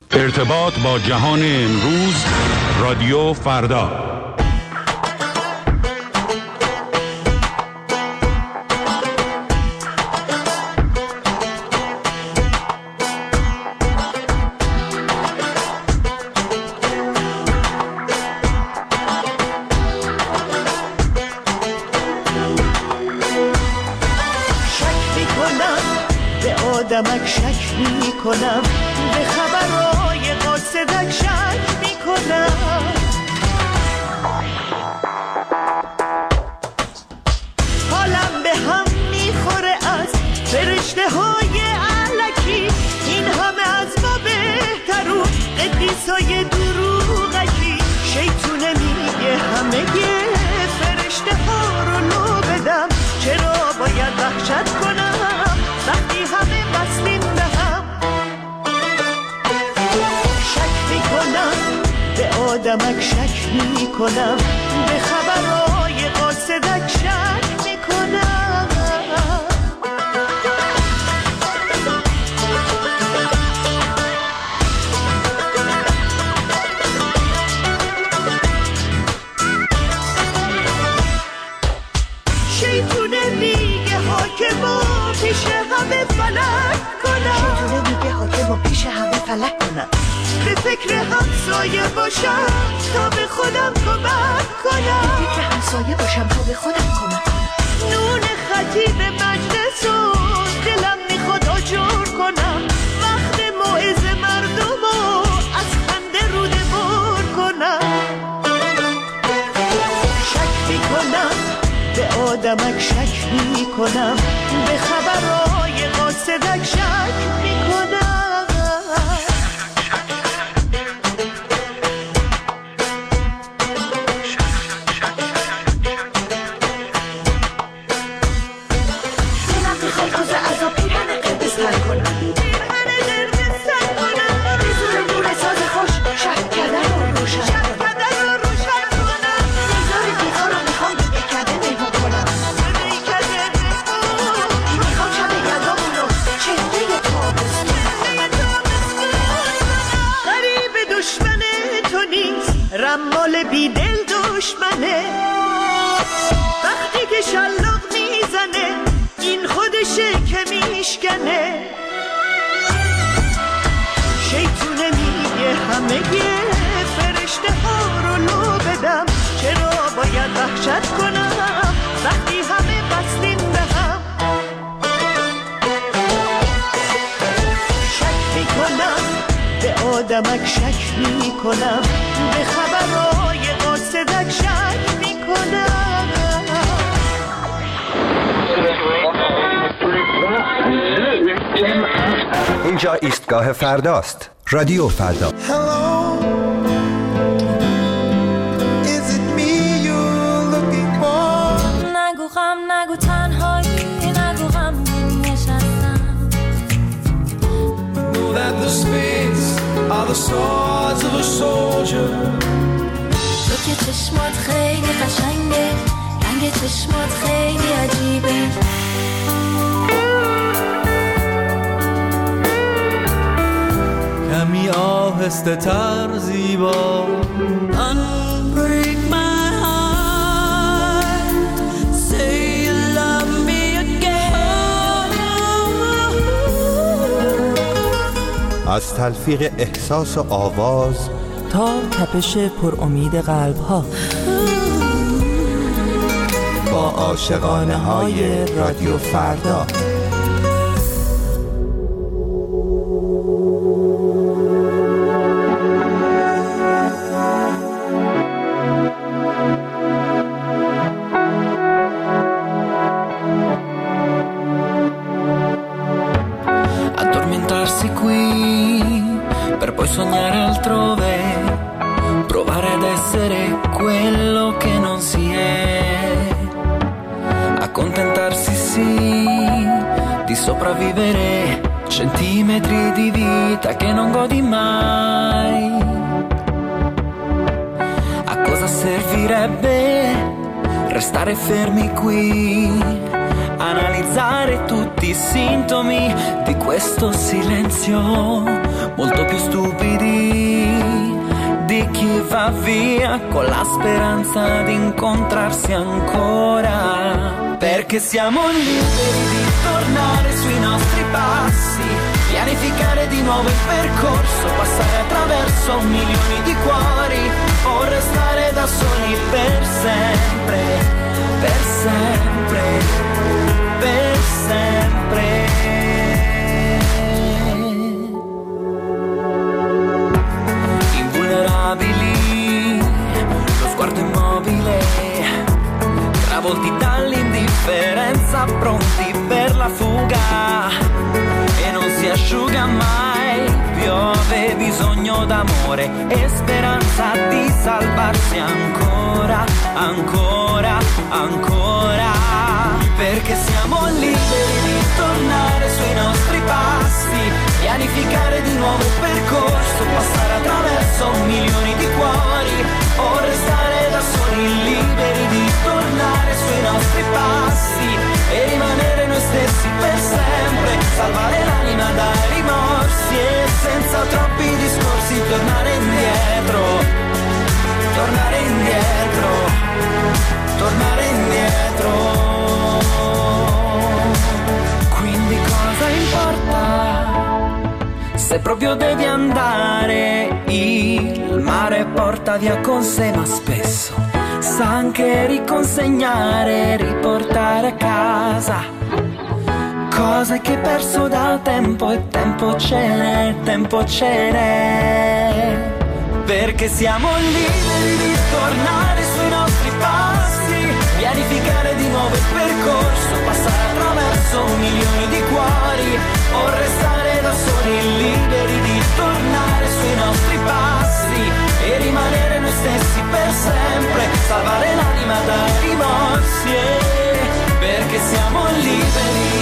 ارتباط با جهان امروز، رادیو فردا. آدمک شک می کنم، به خبرهای قاصدک شک می کنم. حالم به هم می خوره از فرشته های علکی، این همه از ما بهترون قدیسای دروغکی. شیطونه میگه همه فرشته ها رو لو بدم، چرا باید وحشت کنم وقتی همه بسلیم به هم. شک می کنم، به آدمک شک می کنم، به خبرهای قاصدک شک می کنم. شیطونه میگه حاکمو پیش همه فلک کنم، شیطونه میگه حاکمو پیش همه فلک کنم. به فکر همسایه باشم تا به خودم کمک کنم، به فکر همسایه باشم تا به خودم کمک کنم. نون خطیب مجلس و دلم میخواد آجر کنم، وقت موعظه مردمو از خنده روده بر کنم. شک میکنم، به آدمک شک می کنم، به خبرهای قاصدک شک می کنم. دلم میخواد روز عذاب پیرهن قرمز تن کنم، پیرهن قرمز تن کنم. به زور نور ساز خوش شک کردن رو روشن کنم. نگار دیگار رو میخوام بکرده مهمون کنم، میخوام شب یلدامون رو چهره تابستون. غریب دشمن تو نیست، رمال بیدل دشمنه. وقتی که شلاق میزنه این خودشه که میشکنه. شیطونه میگه همه فرشته ها رو لو بدم، چرا باید وحشت کنم وقتی همه بستیم به هم. شک میکنم، به آدمک شک میکنم، به خبرهای قاصدک شک میکنم. اینجا ایستگاه فرداست، رادیو فردا. نگو غم، نگو تنهایی، نگو غم نشستم. Know that the spades are the swords of a soldier. تو که چشمات خیلی قشنگه، رنگ چشمات خیلی عجیبه. کمی آهسته تر زیبا. Unbreak my heart, say you love me again. از تلفیق احساس و آواز تا تپش پر امید قلب ها، با عاشقانه های رادیو فردا. Addormentarsi qui per poi sognare altrove, provare ad essere quello che non si è, accontentarsi sì di sopravvivere centimetri di vita che non godi mai. A cosa servirebbe restare fermi qui, analizzare tutti i sintomi di questo silenzio, molto più stupidi di chi va via con la speranza di incontrarsi ancora. Perché siamo liberi di tornare sui nostri passi, pianificare di nuovo il percorso, passare attraverso milioni di cuori o restare da soli per sempre, per sempre, per sempre. Invulnerabili, lo sguardo immobile, travolti dall'indifferenza, pronti per la fuga, e non si asciuga mai, piove bisogno d'amore e speranza di salvarsi ancora, ancora, ancora. Perché siamo liberi di tornare sui nostri passi, pianificare di nuovo il percorso, passare attraverso milioni di cuori o restare da soli, liberi di tornare sui nostri passi e rimanere noi stessi per sempre, salvare l'anima dai rimorsi e senza troppi discorsi tornare indietro, tornare indietro, tornare indietro. Quindi cosa importa se proprio devi andare? Il mare porta via con sé, ma spesso sa anche riconsegnare, riportare a casa cose che hai perso da tempo, e tempo ce n'è, tempo ce n'è. Perché siamo liberi di tornare sui nostri passi, pianificare di nuovo il percorso, passare attraverso milioni di cuori o restare da soli, liberi di tornare sui nostri passi e rimanere noi stessi per sempre, salvare l'anima dai rimorsi, perché siamo liberi,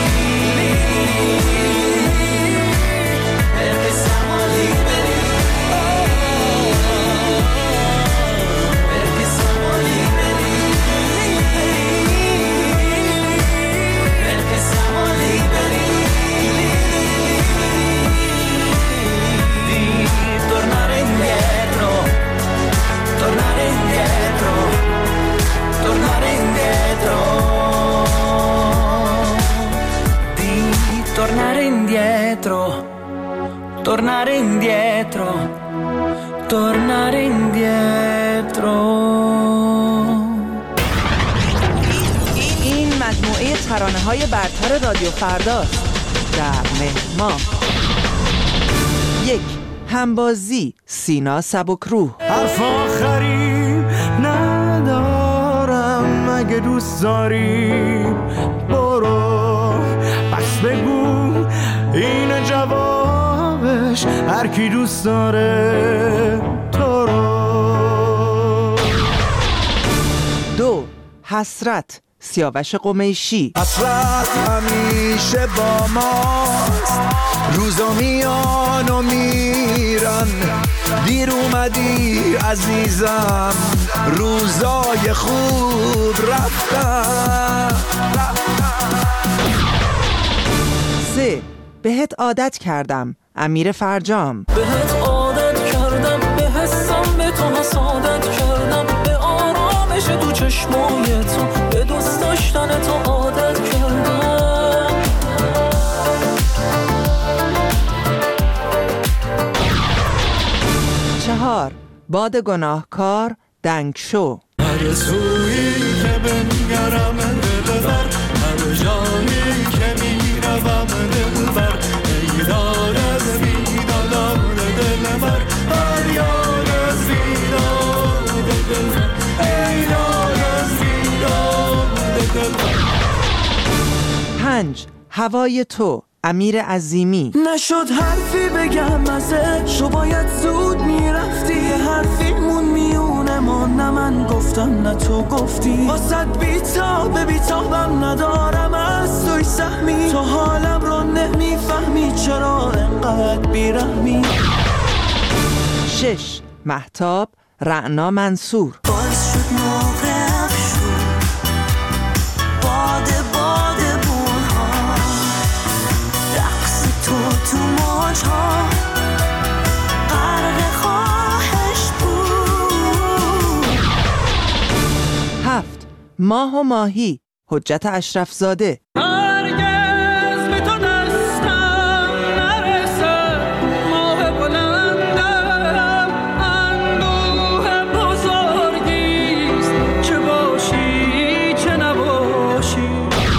perché siamo liberi, perché siamo liberi, perché siamo liberi di tornare indietro, tornare indietro, tornare indietro, di tornare indietro, tornare indietro, tornare indietro. این مجموعه ترانه‌های برتر رادیو فرداست. در مهما 1. همبازی سینا سبکروح. حرف آخری ندارم، اگه دوست داری برو، پس بگو این جوابش، هر کی دوست داره تو رو. 2. حسرت سیاوش قمیشی. حسرت همیشه با ماست، روزا میان و میرن، دیر اومدی عزیزم، روزای خوب رفتن. 3. بهت عادت کردم امیر فرجام. بهت عادت کردم، به حسم به تو حسادت کردم، به آرامش تو چشمای تو، به دوست داشتن تو عادت کردم. 4. باد گناهکار دنگشو. هر سویی که بنگرم دلبر، هر جایی که میروم دلبر، ای دار از بیدادار دلبر، هر یار از بیداد دلبر، ای دار از بیداد دلبر. 5. هوای تو امیر عظیمی. نشد حرفی بگم ازش، تو باید زود میرفتی، یه حرفیمون میونه ما، نه من گفتم نه تو گفتی، واسد بیتابم ندارم از توی سهمی، تو حالم رو نمیفهمی، چرا انقدر بیرحمی. 6. مهتاب رعنا منصور. باعث شد موقع شد باد بونها، رقص تو موجها، ماه و ماهی حجت اشرف زاده. هرگز به تو دستم نرسه ماه بلندم اندوه بزرگیست چه باشی چه نباشی.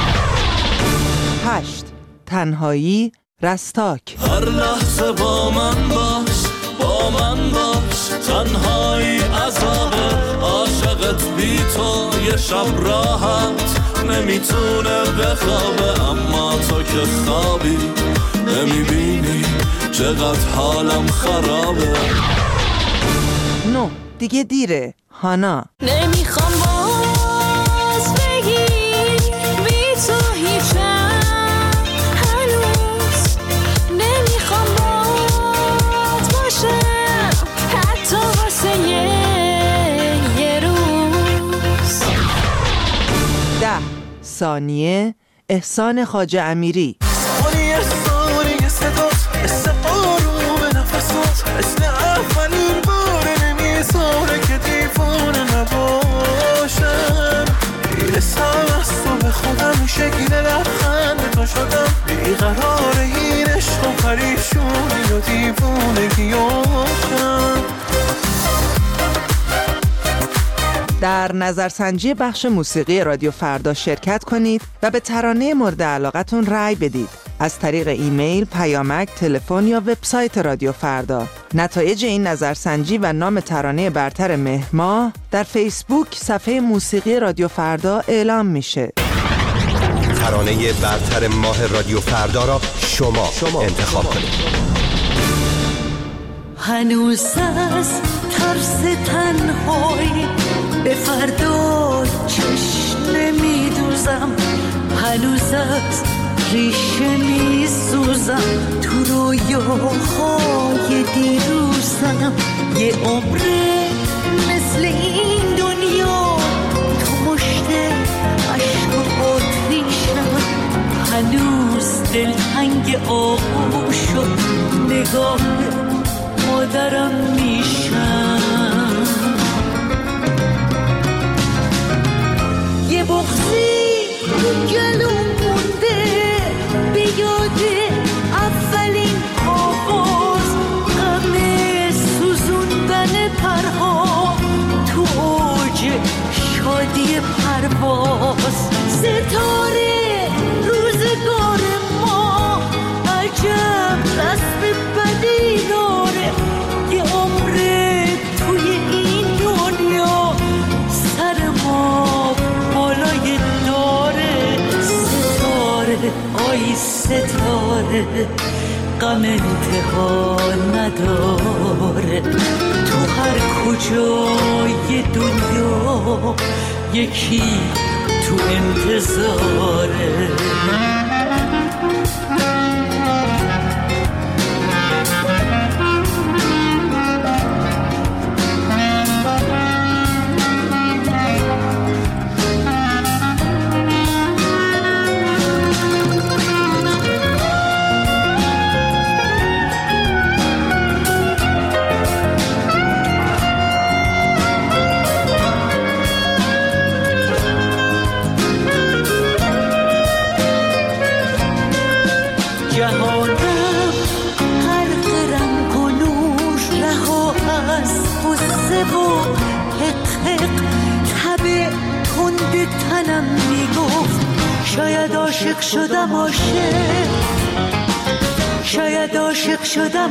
8. تنهایی رستاک. هر لحظه با من باش تنهایی عذابه عاشقت بی تو یه شب راحت نمیتونه بخوابه اما تو که خوابی نمیبینی چقدر حالم خرابه. 9. دیگه دیره هانا. نمیخوام باز بگی بی تو هیچم هنوز نمیخوام باز باشم حتی واسه یه روز. 10. ثانیه احسان خواجه امیری. ثانیه صدات مثل آروم نفسات مثل اولین بار نمیذاره که دیوانه نباشم. میرسم از تو به خودم شکل لبخند تو شدم بیقرار این عشق و پریشونی و دیوانگیاشم. در نظرسنجی بخش موسیقی رادیو فردا شرکت کنید و به ترانه مورد علاقتون رأی بدید از طریق ایمیل، پیامک، تلفن یا وبسایت رادیو فردا. نتایج این نظرسنجی و نام ترانه برتر مهر ماه در فیسبوک صفحه موسیقی رادیو فردا اعلام میشه. ترانه برتر ماه رادیو فردا را شما انتخاب کنید. هنوز از ترس تنهایی به فردا چشم نمیدوزم هنوز از ریشه میسوزم تو رویاهای دیروزم یه عمره مثل این دنیا تو مشت عشق و آتیشم هنوز دلتنگ آغوش شد نگاه مادرم میشم یه بغضی تو گلوم مونده به یاد اولین آواز غم سوزوندن پرها تو اوج شادی پرواز ستاره روزگار ما عجب رسم بدی داره یه عمره توی این دنیا سر ما بالای داره ستاره آی ستاره غم انتها نداره تو هر کجای دنیا یکی تو انتظاره شاید عاشق شدم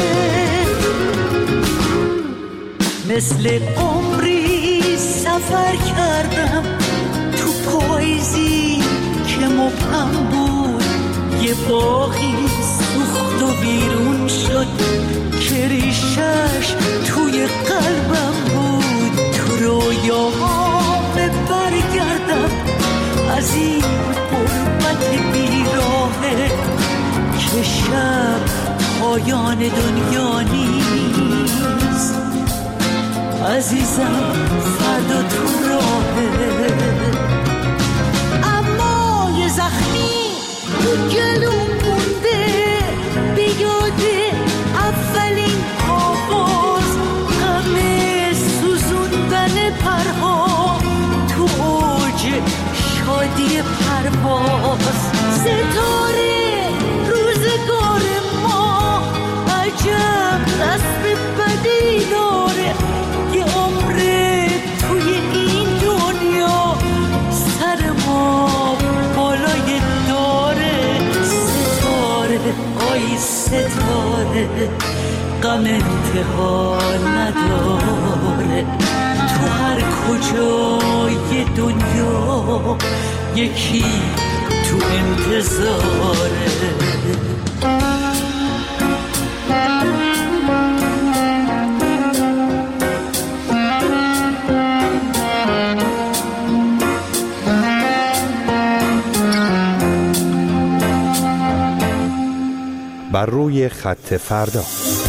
مثل عمری سفر کردم تو پاییزی که مبهم بود یه باغی سوخت و بیرون شد که ریشش توی قلبم بود تو رویاهام برگردم از این غربت بیراهه که شب پایان دنیا نیست عزیزم فردا تو راهه اما یه زخمی تو گلوم مونده به یاد اولین آواز غم سوزوندن پرها تو اوج عجب دست بدی داره، یه عمره توی این دنیا سر ما بالای داره. ستاره آی ستاره غم انتها نداره، تو هر کجای دنیا یکی تو انتظاره. بر روی خط فردا.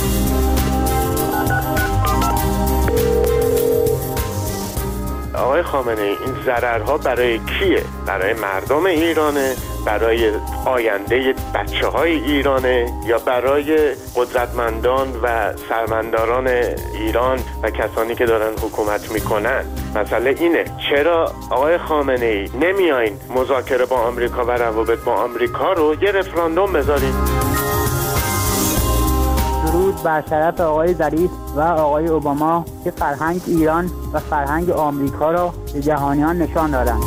آقای خامنه‌ای، این ضررها برای کیه؟ برای مردم ایرانه؟ برای آینده بچه‌های ایرانه؟ یا برای قدرتمندان و سرمنداران ایران و کسانی که دارن حکومت میکنن؟ مسئله اینه چرا آقای خامنه‌ای نمیایین مذاکره با آمریکا و روابط با آمریکا رو یه رفراندوم بذارین؟ درود بر شرف آقای ظریف و آقای اوباما که فرهنگ ایران و فرهنگ آمریکا را به جهانیان نشان دادند.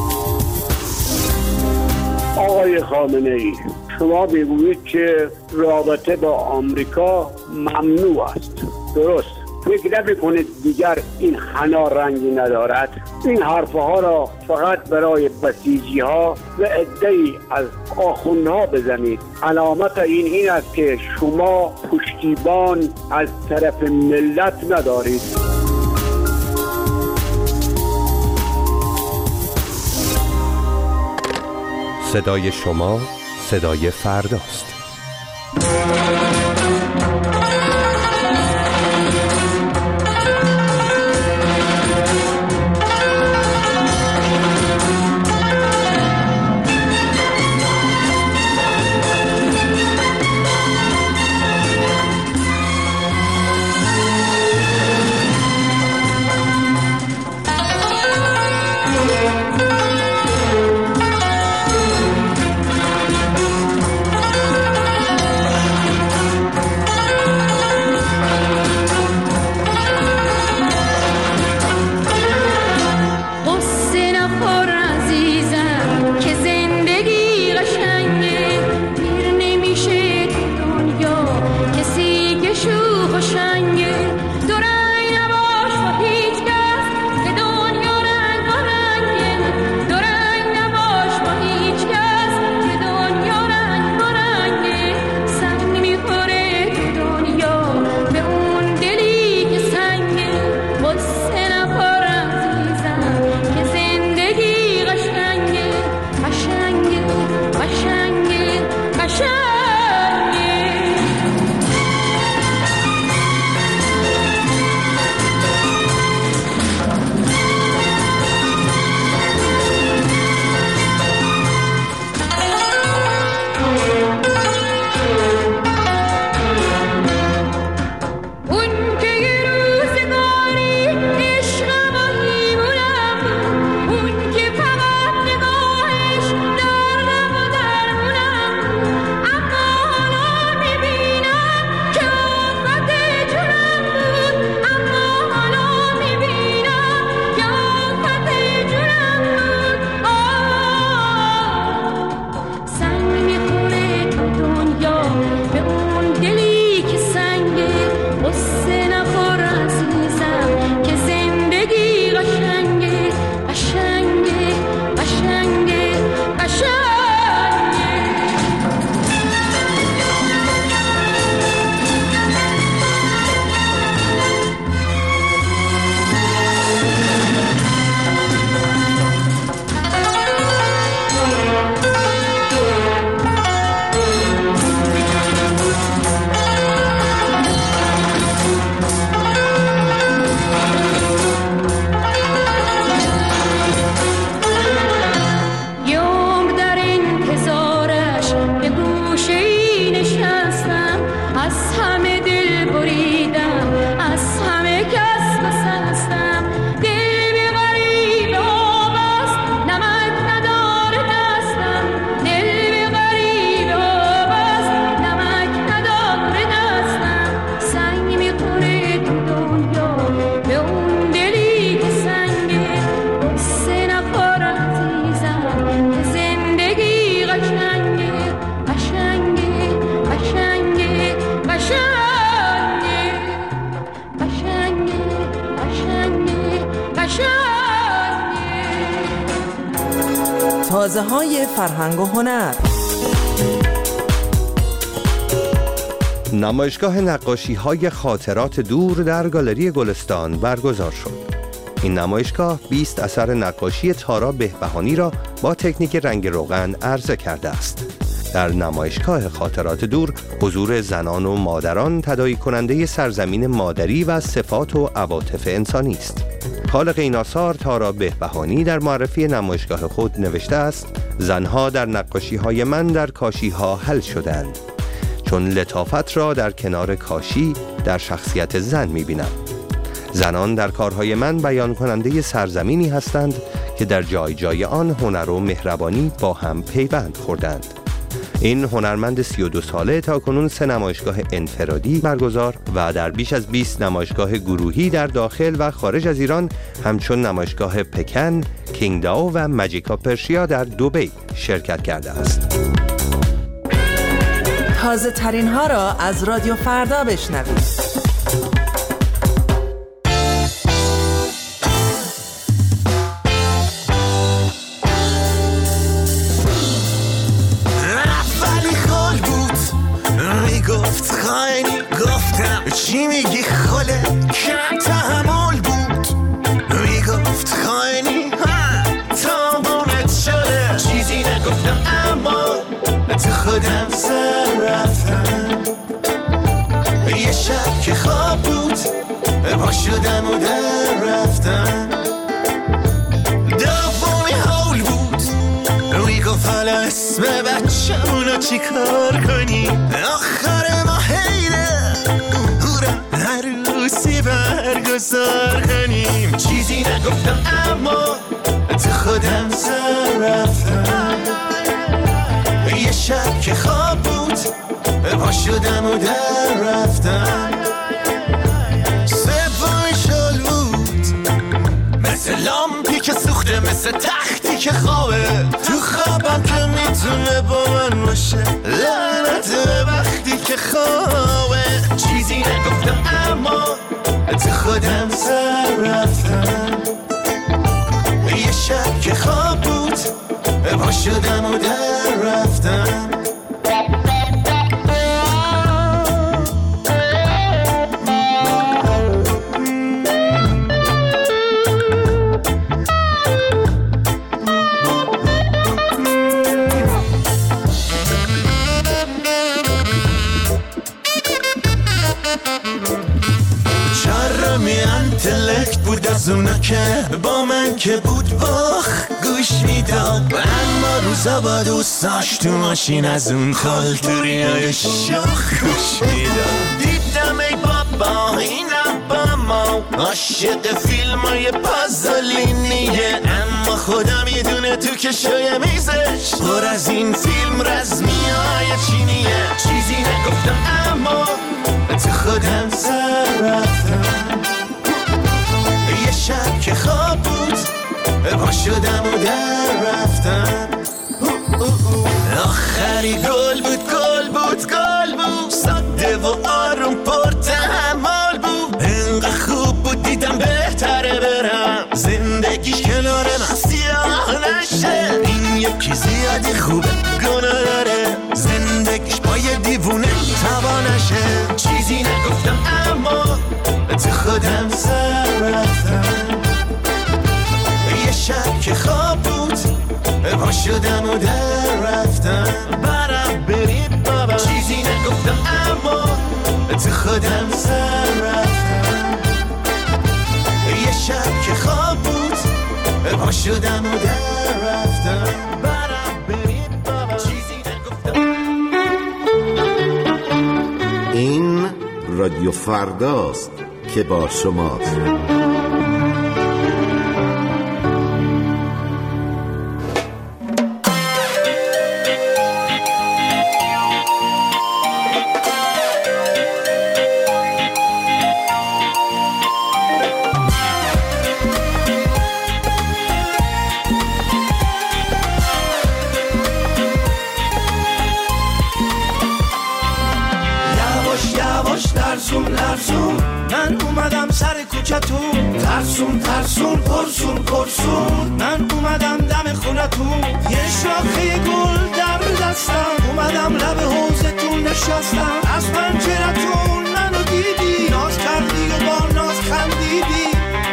آقای خامنه‌ای، شما میگویید که رابطه با آمریکا ممنوع است. درست؟ فکر نمی‌کنید دیگر این حنا رنگی ندارد؟ این حرفها را فقط برای بسیجی‌ها و عده‌ای از آخوندها بزنید. علامت این است که شما پشتیبان از طرف ملت ندارید. صدای شما صدای فرداست. مغازه‌های فرهنگ و هنر. نمایشگاه نقاشی‌های خاطرات دور در گالری گلستان برگزار شد. این نمایشگاه 20 اثر نقاشی تارا بهبهانی را با تکنیک رنگ روغن عرضه کرده است. در نمایشگاه خاطرات دور حضور زنان و مادران تداعی کننده سرزمین مادری و صفات و عواطف انسانی است. خالق این آثار تارا بهبهانی در معرفی نمایشگاه خود نوشته است: زنها در نقاشی‌های من در کاشی‌ها حل شدند، چون لطافت را در کنار کاشی در شخصیت زن می‌بینم. زنان در کارهای من بیان کننده سرزمینی هستند که در جای جای آن هنر و مهربانی با هم پیوند خوردند. این هنرمند 32 ساله تاکنون 3 نمایشگاه انفرادی برگزار و در بیش از 20 نمایشگاه گروهی در داخل و خارج از ایران همچون نمایشگاه پکن، کینگداو و ماجیکا پرشیا در دبی شرکت کرده است. تازه ترین ها را از رادیو فردا بشنوید. گفت خیلی گفتم چی میگی خاله کم تحمل بود میگفت خیلی تابونت شده چیزی نگفتم اما تو خودم سر رفتم یه شب که خواب بود پا شدم و در رفتم دومی حول بود میگفت حالا اسم بچه‌مونو چی کار کنی آخر ما حیله هورا عروسی برگزار کنیم چیزی نگفتم اما تو خودم سر رفتم یه شب که خواب بود پا شدم و در رفتم سومی شل بود مثل لامپی که سوخته مثل تختی که خوابه تو خوابم که میتونه با من باشه لعنت وقتی که خوابه چیزی نگفتم اما تو خودم سر رفتم یه شب که خواب بود پا شدم و در رفتم بود از اونا که با من که بود باخ گوش میداد اما روزا با دوستاش تو ماشین از اون خالتوریای شاخ گوش میداد دیدم ای بابا اینم با ما عاشق فیلمای پازولینیه اما خدا میدونه تو کشوی میزش پر از این فیلم رزمیای چینیه چیزی نگفتم اما تو خودم سر رفتم یه شب که خواب بود پا شدم و در رفتم آخری گل بود ساده و آروم پر تحمل بود انقدر خوب بود دیدم بهتره برم زندگیش کنار من سیاه نشه این یکی زیادی خوبه گناه داره زندگیش با یه دیوونه تبا نشه چیزی نگفتم اما تو خودم سر رفتم یه شب که خواب بود پا شدم و در رفتم برم برید بابا چیزی نگفتم اما تو خودم سر رفتم یه شب که خواب بود پا شدم و در رفتم برم برید بابا چیزی نگفتم. این رادیو فرداست که با شماست. لرزون من اومدم سر کوچتون، ترسون ترسون پرسون پرسون. من اومدم دم خونتون، یه شاخه گل در دستم، اومدم لب حوضتون نشستم. از پنجرتون منو دیدی، ناز کردی و با ناز خندیدی.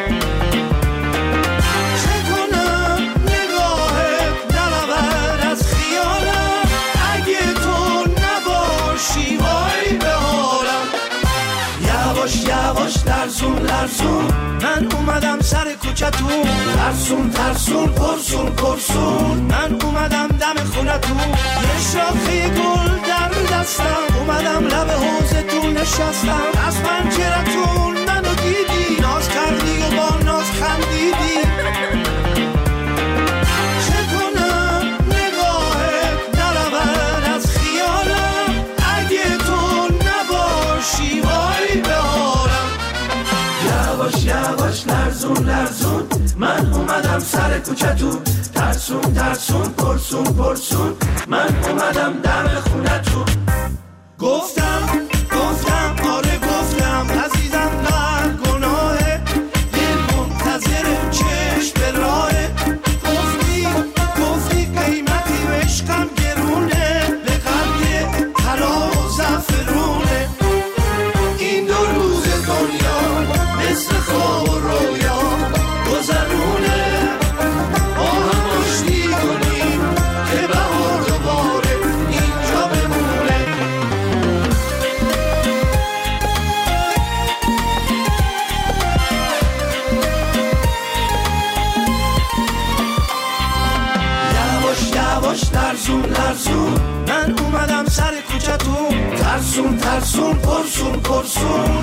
چه کنم نگاهت نرود از خیالم، اگه تو نباشی وای به حالم. یواش یواش لرزون لرزون، من اومدم سر کوچتون، ترسون ترسون پرسون پرسون. من اومدم دم خونتون، یه شاخه گل در دستم، اومدم لب حوضتون نشستم. از پنجرتون منو دیدی، ناز کردی و با ناز خندیدی. چه کنم نگاهت نرود از خیالم، اگه تو نباشی وای به حالم. یواش یواش لرزون لرزون، من اومدم سر کوچتون، ترسون ترسون پرسون پرسون. من اومدم دم خونتون. گفتم آره گفتم، عزیزم در گناهه، دل منتظر چشم به راهه. گفتی قیمتی و عشقم گرونه، به قلب طلا و زعفرونه. این دو روز دنیا مثل خواب و رویا گذرونه، با هم آشتی کنیم که بهار دوباره اینجا بمونه. یواش یواش لرزون لرزون، من اومدم سر کوچتون، ترسون ترسون پرسون پرسون.